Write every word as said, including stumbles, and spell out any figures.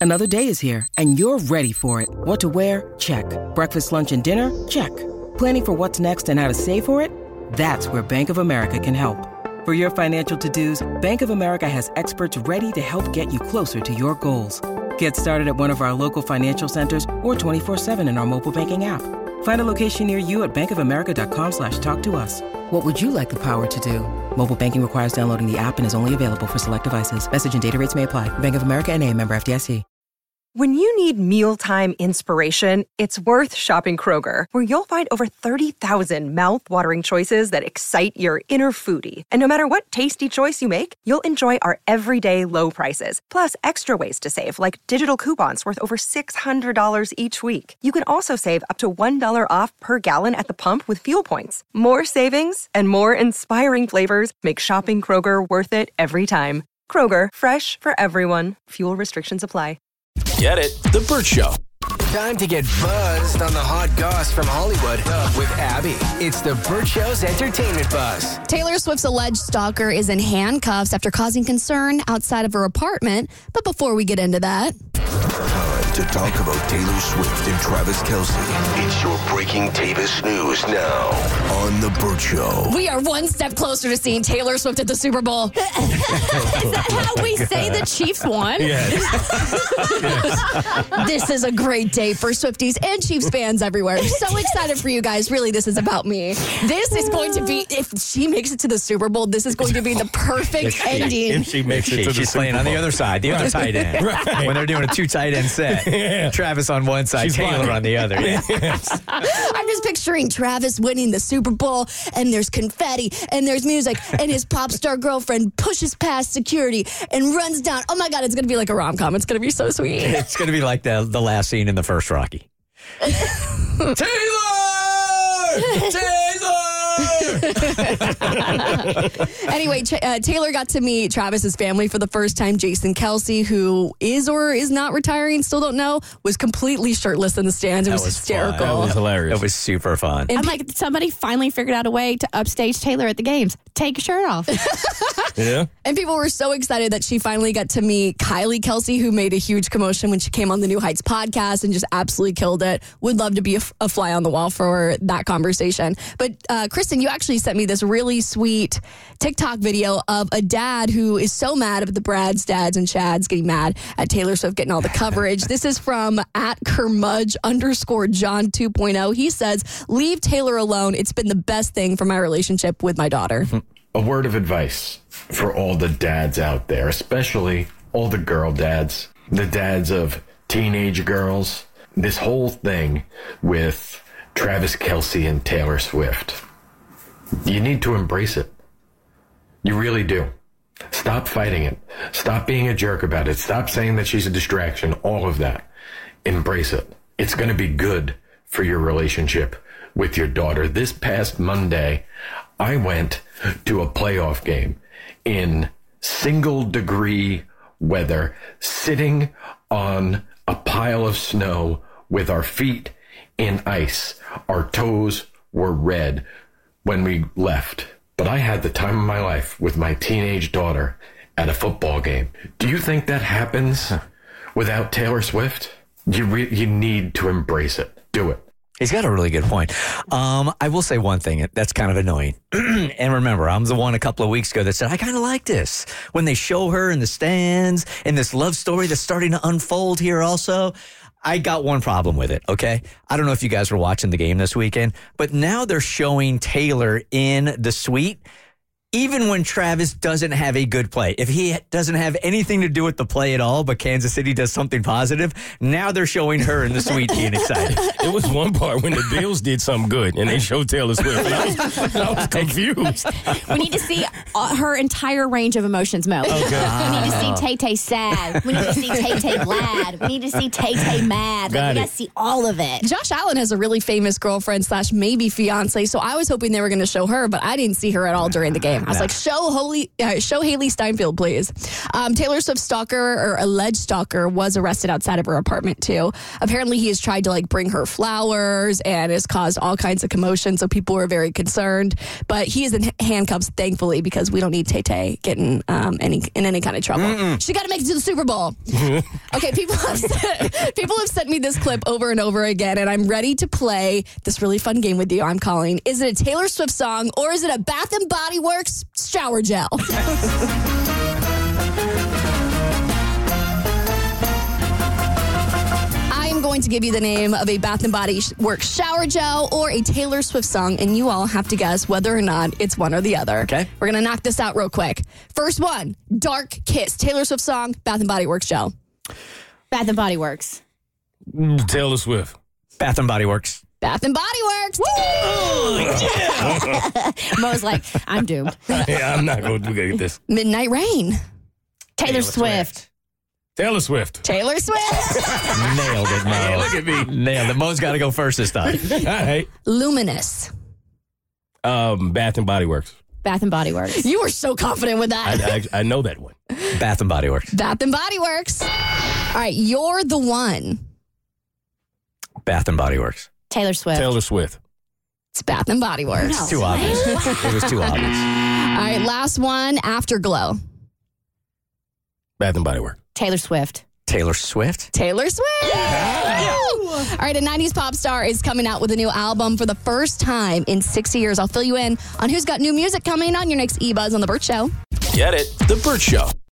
Another day is here, and you're ready for it. What to wear? Check. Breakfast, lunch, and dinner? Check. Planning for what's next and how to save for it? That's where Bank of America can help. For your financial to-dos, Bank of America has experts ready to help get you closer to your goals. Get started at one of our local financial centers or twenty-four seven in our mobile banking app. Find a location near you at bankofamerica.com slash talk to us. What would you like the power to do? Mobile banking requires downloading the app and is only available for select devices. Message and data rates may apply. Bank of America N A, member F D I C. When you need mealtime inspiration, it's worth shopping Kroger, where you'll find over thirty thousand mouth-watering choices that excite your inner foodie. And no matter what tasty choice you make, you'll enjoy our everyday low prices, plus extra ways to save, like digital coupons worth over six hundred dollars each week. You can also save up to one dollar off per gallon at the pump with fuel points. More savings and more inspiring flavors make shopping Kroger worth it every time. Kroger, fresh for everyone. Fuel restrictions apply. Get it? The Burt Show. Time to get buzzed on the hot goss from Hollywood with Abby. It's the Burt Show's Entertainment Buzz. Taylor Swift's alleged stalker is in handcuffs after causing concern outside of her apartment. But before we get into that... Time to talk about Taylor Swift and Travis Kelce. It's your breaking Tavis news now on The Burt Show. We are one step closer to seeing Taylor Swift at the Super Bowl. Is that how we say the Chiefs won? Yes. Yes. This is a great day for Swifties and Chiefs fans everywhere. So excited for you guys. Really, this is about me. This is going to be, if she makes it to the Super Bowl, this is going to be the perfect If she- ending. If she makes it She- to the she's Super playing on the Bowl. other side, the other Right. tight end. Right. When they're doing a two tight end set. Yeah. Travis on one side, She's Taylor fine. on the other. Yes. I'm just picturing Travis winning the Super Bowl, and there's confetti, and there's music, and his pop star girlfriend pushes past security and runs down. Oh my God, it's going to be like a rom-com. It's going to be so sweet. It's going to be like the, the last scene in the first Rocky. Taylor! Taylor! Anyway, Ch- uh, Taylor got to meet Travis's family for the first time. Jason Kelce, who is or is not retiring, still don't know, was completely shirtless in the stands. It was, was hysterical. That was hilarious. It was super fun. And I'm like, somebody finally figured out a way to upstage Taylor at the games. Take your shirt off. Yeah. And people were so excited that she finally got to meet Kylie Kelce, who made a huge commotion when she came on the New Heights podcast and just absolutely killed it. Would love to be a, f- a fly on the wall for that conversation. But uh, Kristen, you actually sent me this really sweet TikTok video of a dad who is so mad at the Brads, Dads, and Chads getting mad at Taylor Swift getting all the coverage. This is from at Kermudge underscore John two point oh. He says, leave Taylor alone. It's been the best thing for my relationship with my daughter. A word of advice for all the dads out there, especially all the girl dads, the dads of teenage girls. This whole thing with Travis Kelce and Taylor Swift, you need to embrace it. You really do. Stop fighting it. Stop being a jerk about it. Stop saying that she's a distraction. All of that. Embrace it. It's going to be good for your relationship with your daughter. This past Monday, I went to a playoff game in single degree weather, sitting on a pile of snow with our feet in ice. Our toes were red when we left. But I had the time of my life with my teenage daughter at a football game. Do you think that happens without Taylor Swift? You re- you need to embrace it. Do it. He's got a really good point. Um, I will say one thing that's kind of annoying. And remember, I'm the one a couple of weeks ago that said, I kind of like this. When they show her in the stands and this love story that's starting to unfold here also. I got one problem with it, okay? I don't know if you guys were watching the game this weekend, but now they're showing Taylor in the suite. Even when Travis doesn't have a good play, if he doesn't have anything to do with the play at all, but Kansas City does something positive, now they're showing her in the suite being excited. It was one part when the Bills did something good and they showed Taylor Swift. And I was, I was confused. We need to see uh, her entire range of emotions, Mo. Okay. We need to see Tay Tay sad. We need to see Tay Tay glad. We need to see Tay Tay mad. Like, Got we it. got to see all of it. Josh Allen has a really famous girlfriend slash maybe fiance, so I was hoping they were going to show her, but I didn't see her at all during the game. I was No. like, show Holy, uh, show Haley Steinfeld, please. Um, Taylor Swift's stalker or alleged stalker was arrested outside of her apartment too. Apparently, he has tried to like bring her flowers and has caused all kinds of commotion. So people were very concerned. But he is in handcuffs, thankfully, because we don't need Tay Tay getting um, any in any kind of trouble. Mm-mm. She got to make it to the Super Bowl. Okay, people have sent, people have sent me this clip over and over again, and I'm ready to play this really fun game with you. I'm calling. Is it a Taylor Swift song or is it a Bath and Body Works shower gel? I'm going to give you the name of a Bath and Body Works shower gel or a Taylor Swift song, and you all have to guess whether or not it's one or the other. Okay. We're going to knock this out real quick. First one, Dark Kiss. Taylor Swift song, Bath and Body Works gel. Bath and Body Works. Taylor Swift. Bath and Body Works. Bath and Body Works. Mo's like, I'm doomed. Yeah, I'm not going to get this. Midnight Rain. Taylor, Taylor Swift. Swift. Taylor Swift. Taylor Swift. Nailed it, Mo. Hey, look at me. Nailed it. Mo's got to go first this time. All right. Luminous. Um, Bath and Body Works. Bath and Body Works. You were so confident with that. I, I, I know that one. Bath and Body Works. Bath and Body Works. All right, You're the One. Bath and Body Works. Taylor Swift. Taylor Swift. It's Bath and Body Works. No. Too obvious. It was too obvious. All right, last one, Afterglow. Bath and Body Works. Taylor Swift. Taylor Swift. Taylor Swift. All right, a nineties pop star is coming out with a new album for the first time in sixty years. I'll fill you in on who's got new music coming on your next E-Buzz on The Burt Show. Get it? The Burt Show.